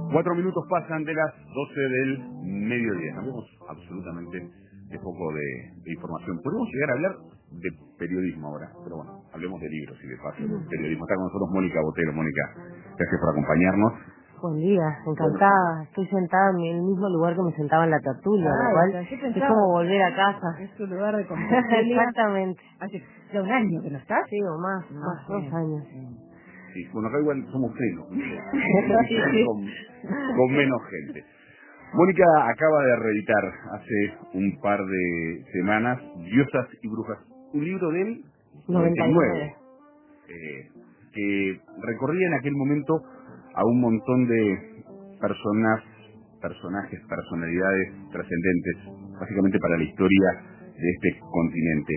4 minutos pasan de las 12 del mediodía. Cambiamos absolutamente de foco de información. Podemos llegar a hablar de periodismo ahora, pero bueno, hablemos de libros y de paso de periodismo. Está con nosotros Mónica Botero. Mónica, gracias por acompañarnos. Buen día, encantada. Bueno. Estoy sentada en el mismo lugar que me sentaba en la tertulia, lo cual es como volver a casa. Es tu lugar de conversación. Exactamente. Hace ya un año que no estás. Sí, o más 2 años. Sí, bueno, acá igual somos menos, con menos gente. Mónica acaba de reeditar hace un par de semanas Diosas y Brujas, un libro del 99, que recorría en aquel momento a un montón de personajes, personalidades trascendentes, básicamente para la historia de este continente,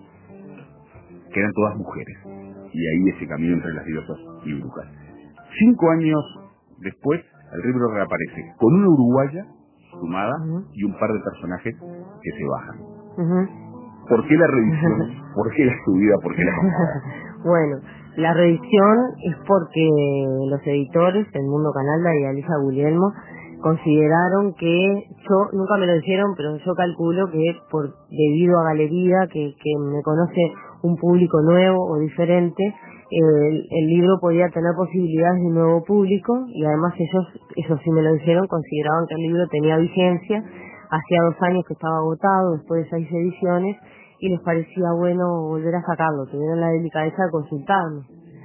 que eran todas mujeres, y ahí ese camino entre las diosas y brujas. 5 años después, el libro reaparece con una uruguaya sumada y un par de personajes que se bajan. ¿Por qué la reedición? ¿Por qué la subida? ¿Por qué la bajada? Bueno, la reedición es porque los editores, El Mundo Canalda y Alisa Guglielmo, consideraron que, yo nunca me lo dijeron, pero yo calculo que debido a Galería, que me conoce un público nuevo o diferente, el libro podía tener posibilidades de un nuevo público, y además ellos, eso sí me lo dijeron, consideraban que el libro tenía vigencia. Hacía 2 años que estaba agotado, después de 6 ediciones, y les parecía bueno volver a sacarlo. Tuvieron la delicadeza de consultarme.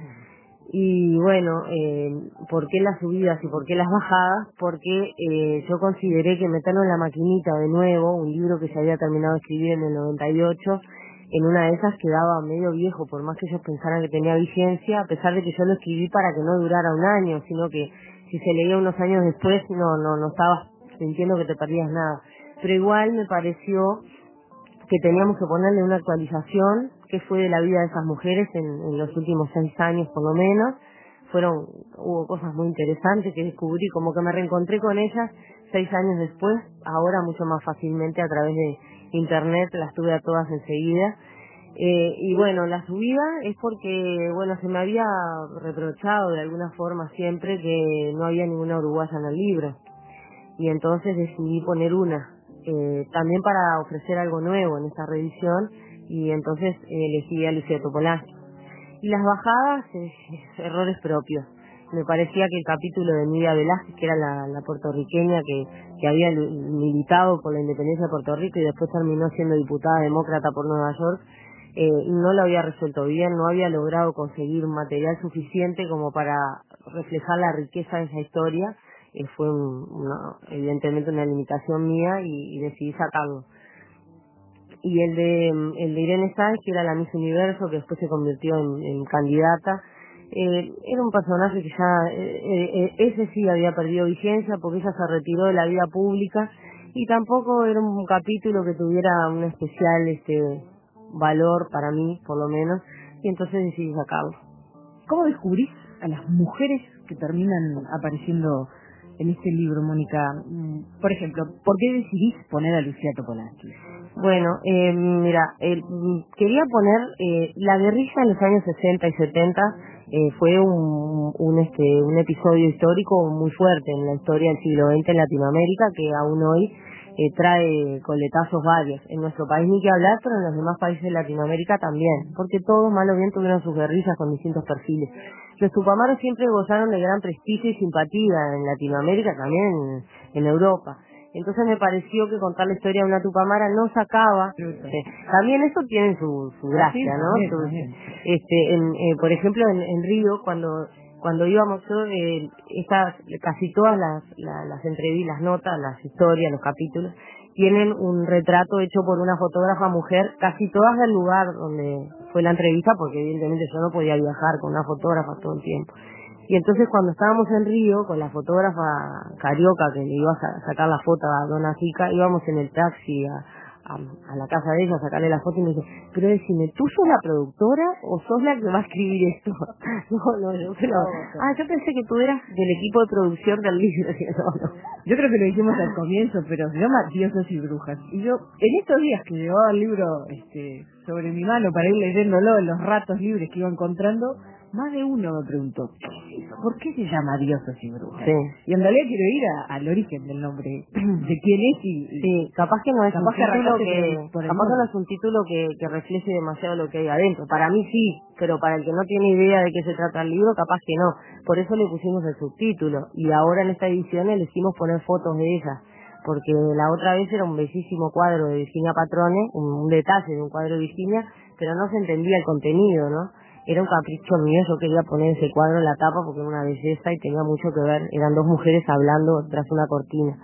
Y bueno, ¿por qué las subidas y por qué las bajadas? Porque yo consideré que meterlo en la maquinita de nuevo, un libro que se había terminado de escribir en el 98, en una de esas quedaba medio viejo, por más que ellos pensaran que tenía vigencia, a pesar de que yo lo escribí para que no durara un año, sino que si se leía unos años después no estabas sintiendo que te perdías nada. Pero igual me pareció que teníamos que ponerle una actualización que fue de la vida de esas mujeres en los últimos 6 años por lo menos. Hubo cosas muy interesantes que descubrí, como que me reencontré con ellas 6 años después, ahora mucho más fácilmente a través de internet, las tuve a todas enseguida. Y bueno, la subida es porque, bueno, se me había reprochado de alguna forma siempre que no había ninguna uruguaya en el libro, y entonces decidí poner una, también para ofrecer algo nuevo en esta reedición, y entonces elegí a Lucía Topolansky. Y las bajadas, errores propios. Me parecía que el capítulo de Nidia Velázquez, que era la puertorriqueña que había militado por la independencia de Puerto Rico y después terminó siendo diputada demócrata por Nueva York, no lo había resuelto bien, no había logrado conseguir material suficiente como para reflejar la riqueza de esa historia. Fue evidentemente una limitación mía, y decidí sacarlo. Y el de Irene Sáenz, que era la Miss Universo, que después se convirtió en candidata, era un personaje que ya, ese sí había perdido vigencia porque ella se retiró de la vida pública, y tampoco era un capítulo que tuviera un especial valor para mí, por lo menos, y entonces decidí sacarlo. ¿Cómo descubrís a las mujeres que terminan apareciendo en este libro, Mónica? Por ejemplo, ¿por qué decidís poner a Lucía Topolansky? Bueno, mira, quería poner la guerrilla en los años 60 y 70. Fue un episodio histórico muy fuerte en la historia del siglo XX en Latinoamérica, que aún hoy trae coletazos varios. En nuestro país ni que hablar, pero en los demás países de Latinoamérica también, porque todos, mal o bien, tuvieron sus guerrillas con distintos perfiles. Los tupamaros siempre gozaron de gran prestigio y simpatía en Latinoamérica, también en Europa. Entonces me pareció que contar la historia de una tupamara no sacaba. También eso tiene su gracia, ¿no? Por ejemplo, en Río, cuando íbamos, casi todas las entrevistas, las notas, las historias, los capítulos, tienen un retrato hecho por una fotógrafa mujer, casi todas del lugar donde fue la entrevista, porque evidentemente yo no podía viajar con una fotógrafa todo el tiempo. Y entonces cuando estábamos en Río, con la fotógrafa carioca que le iba a sacar la foto a Dona Chica, íbamos en el taxi a la casa de ella a sacarle la foto, y me dice, pero decime, ¿tú sos la productora o sos la que va a escribir esto? Yo pensé que tú eras del equipo de producción del libro. Yo creo que lo dijimos al comienzo, pero se llama Diosas y Brujas. Y yo, en estos días que llevaba el libro sobre mi mano para ir leyéndolo en los ratos libres que iba encontrando, más de uno me preguntó, ¿qué es eso? ¿Por qué se llama Dioses y Brujas? Sí. Y en realidad quiero ir al origen del nombre, de quién es Sí, capaz que no es un título capaz no es un título que refleje demasiado lo que hay adentro. Para mí sí, pero para el que no tiene idea de qué se trata el libro, capaz que no. Por eso le pusimos el subtítulo. Y ahora en esta edición elegimos poner fotos de ella, porque la otra vez era un bellísimo cuadro de Virginia Patrone, un detalle de un cuadro de Virginia, pero no se entendía el contenido, ¿no? Era un capricho mío, yo quería poner ese cuadro en la tapa porque era una belleza y tenía mucho que ver, eran dos mujeres hablando tras una cortina.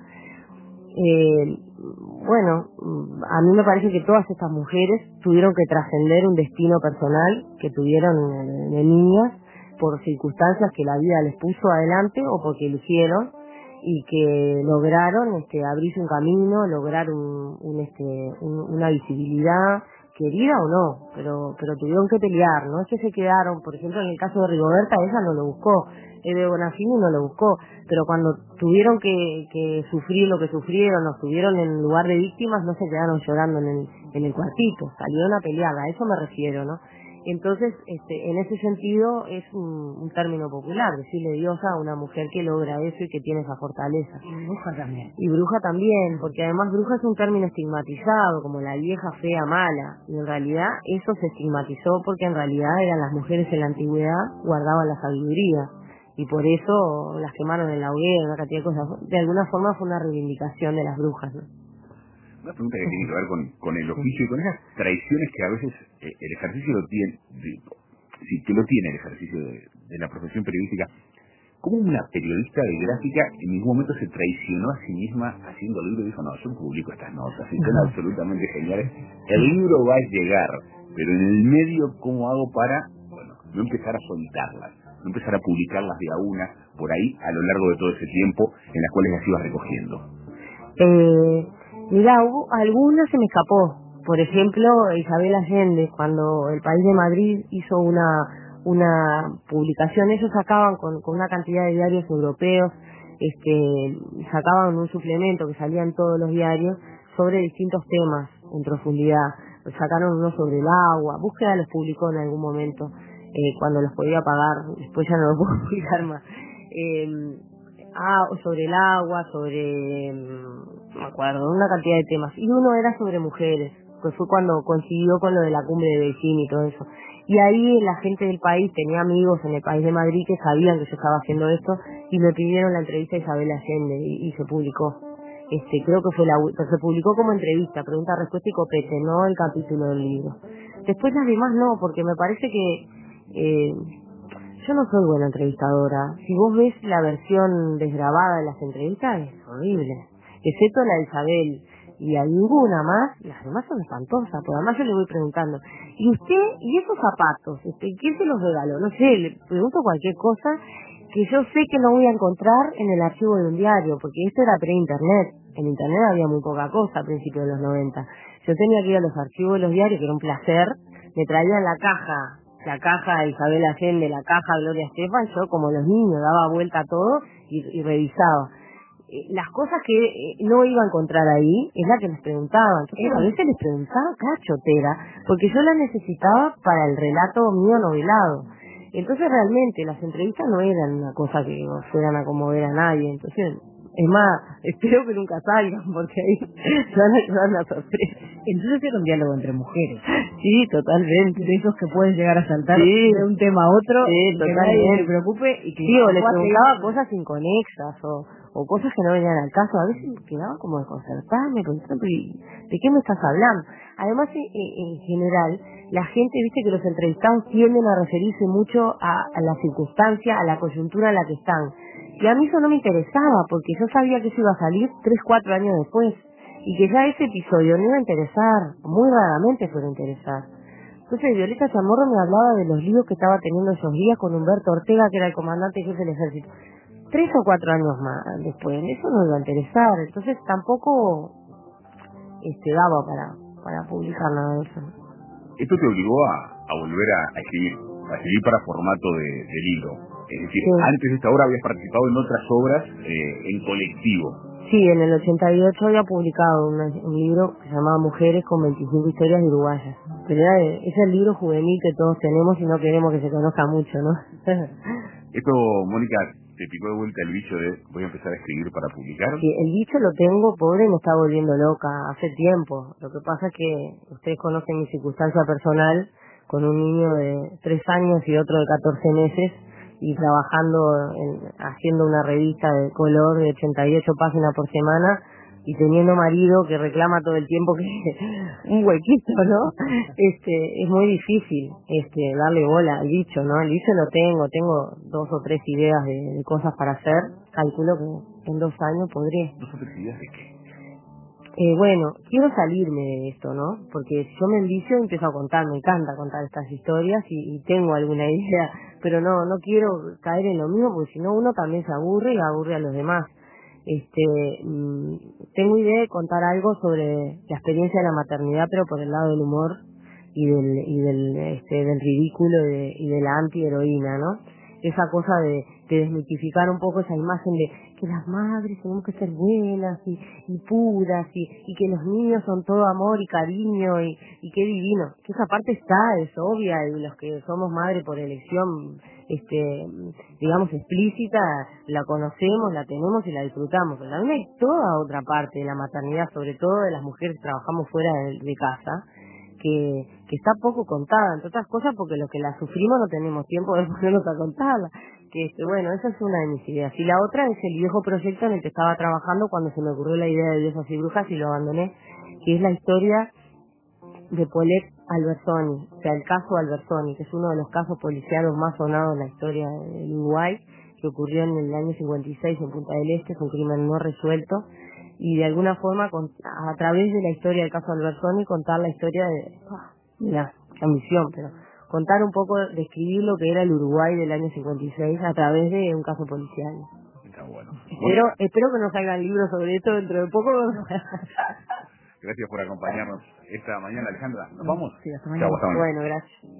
Bueno, a mí me parece que todas estas mujeres tuvieron que trascender un destino personal que tuvieron de niñas por circunstancias que la vida les puso adelante o porque eligieron y que lograron abrirse un camino, lograr una visibilidad, querida o no, pero tuvieron que pelear, no es que se quedaron, por ejemplo en el caso de Rigoberta, ella no lo buscó, Eve Bonafini no lo buscó, pero cuando tuvieron que sufrir lo que sufrieron, o estuvieron en lugar de víctimas, no se quedaron llorando en el cuartito, salieron a pelear, a eso me refiero, ¿no? Entonces, en ese sentido es un término popular, decirle diosa a una mujer que logra eso y que tiene esa fortaleza. Y bruja también. Y bruja también, porque además bruja es un término estigmatizado, como la vieja, fea, mala. Y en realidad eso se estigmatizó porque en realidad eran las mujeres en la antigüedad, guardaban la sabiduría. Y por eso las quemaron en la hoguera, una cantidad de cosas. De alguna forma fue una reivindicación de las brujas, ¿no? Una pregunta que tiene que ver con el oficio y con esas traiciones que a veces el ejercicio lo tiene, que lo tiene el ejercicio de la profesión periodística. ¿Cómo una periodista de gráfica en ningún momento se traicionó a sí misma haciendo el libro y dijo, no, yo publico estas notas y son absolutamente geniales, el libro va a llegar, pero en el medio, ¿cómo hago para, no empezar a soltarlas, no empezar a publicarlas de a una, por ahí, a lo largo de todo ese tiempo, en las cuales las ibas recogiendo? Mira, algunas se me escapó. Por ejemplo, Isabel Allende, cuando El País de Madrid hizo una publicación, ellos sacaban con una cantidad de diarios europeos, sacaban un suplemento que salía en todos los diarios sobre distintos temas en profundidad. Sacaron uno sobre el agua, Búsqueda los publicó en algún momento, cuando los podía pagar, después ya no lo puedo publicar más. Sobre el agua, no me acuerdo, una cantidad de temas. Y uno era sobre mujeres, que fue cuando coincidió con lo de la cumbre de Beijing y todo eso. Y ahí la gente del país, tenía amigos en El País de Madrid que sabían que yo estaba haciendo esto y me pidieron la entrevista a Isabel Allende y se publicó. Creo que se publicó como entrevista, pregunta, respuesta y copete, no el capítulo del libro. Después las demás no, porque me parece que yo no soy buena entrevistadora. Si vos ves la versión desgrabada de las entrevistas, es horrible. Excepto la de Isabel. Y hay ninguna más. Las demás son espantosas. Porque además yo le voy preguntando, ¿y usted, y esos zapatos? ¿Quién se los regaló? No sé, le pregunto cualquier cosa que yo sé que no voy a encontrar en el archivo de un diario. Porque esto era pre-internet. En internet había muy poca cosa a principios de los 90. Yo tenía que ir a los archivos de los diarios, que era un placer. Me traían la caja de Isabel Allende, la caja de Gloria Estefan, yo como los niños daba vuelta a todo y revisaba. Las cosas que no iba a encontrar ahí es la que les preguntaban. Entonces a veces les preguntaba cachotera, porque yo la necesitaba para el relato mío novelado. Entonces realmente las entrevistas no eran una cosa que fueran a conmover a nadie. Entonces, es más, espero que nunca salgan, porque ahí se van a quedar una sorpresa. Entonces era un diálogo entre mujeres. Sí, totalmente. De esos que pueden llegar a saltar sí, de un tema a otro, sí, que nadie se preocupe. Y que sí, o les preguntaba cosas inconexas, o cosas que no venían al caso. A veces quedaba como desconcertada, me preguntaba, ¿de qué me estás hablando? Además, en general, la gente, viste que los entrevistados tienden a referirse mucho a la circunstancia, a la coyuntura en la que están. Y a mí eso no me interesaba, porque yo sabía que eso iba a salir 3, 4 años después. Y que ya ese episodio no iba a interesar, muy raramente fuera a interesar. Entonces Violeta Chamorro me hablaba de los líos que estaba teniendo esos días con Humberto Ortega, que era el comandante jefe del ejército. 3 o 4 años más después, eso no iba a interesar. Entonces tampoco daba para publicar nada de eso. Esto te obligó a volver a escribir para formato de libro. Es decir, sí. Antes de esta obra habías participado en otras obras en colectivo. Sí, en el 88 había publicado un libro que se llamaba Mujeres con 25 historias de uruguayas. Pero es el libro juvenil que todos tenemos y no queremos que se conozca mucho, ¿no? Esto, Mónica, te picó de vuelta el bicho de voy a empezar a escribir para publicar. Sí, el bicho lo tengo, pobre, me está volviendo loca hace tiempo. Lo que pasa es que ustedes conocen mi circunstancia personal, con un niño de 3 años y otro de 14 meses, y trabajando, haciendo una revista de color de 88 páginas por semana, y teniendo marido que reclama todo el tiempo que un huequito, ¿no? Es muy difícil darle bola al bicho, ¿no? El bicho lo tengo 2 o 3 ideas de cosas para hacer, calculo que en 2 años podré. ¿2 o 3 ideas de qué? Bueno, quiero salirme de esto, ¿no? Porque si yo me envicio empiezo a contar, me encanta contar estas historias y tengo alguna idea, pero no quiero caer en lo mismo porque si no uno también se aburre y aburre a los demás. Tengo idea de contar algo sobre la experiencia de la maternidad, pero por el lado del humor del ridículo y de la antiheroína, ¿no? Esa cosa de desmitificar un poco esa imagen de que las madres tenemos que ser buenas y puras y que los niños son todo amor y cariño y qué divino. Que esa parte es obvia, y los que somos madres por elección, digamos explícita, la conocemos, la tenemos y la disfrutamos. Pero también hay toda otra parte de la maternidad, sobre todo de las mujeres que trabajamos fuera de casa, que está poco contada, entre otras cosas porque los que la sufrimos no tenemos tiempo de ponernos a contarla. Bueno, esa es una de mis ideas. Y la otra es el viejo proyecto en el que estaba trabajando cuando se me ocurrió la idea de Diosas y Brujas y lo abandoné, que es la historia de Paulette Albertoni, o sea, el caso Albertoni, que es uno de los casos policiales más sonados en la historia del Uruguay, que ocurrió en el año 56 en Punta del Este, es un crimen no resuelto, y de alguna forma, a través de la historia del caso Albertoni, contar la historia mira, qué ambición, pero contar un poco, describir lo que era el Uruguay del año 56 a través de un caso policial. Está bueno. Espero que nos salgan libros sobre esto dentro de poco. Gracias por acompañarnos esta mañana, Alejandra. ¿Nos vamos? Sí, hasta mañana. Chau, hasta mañana. Bueno, gracias.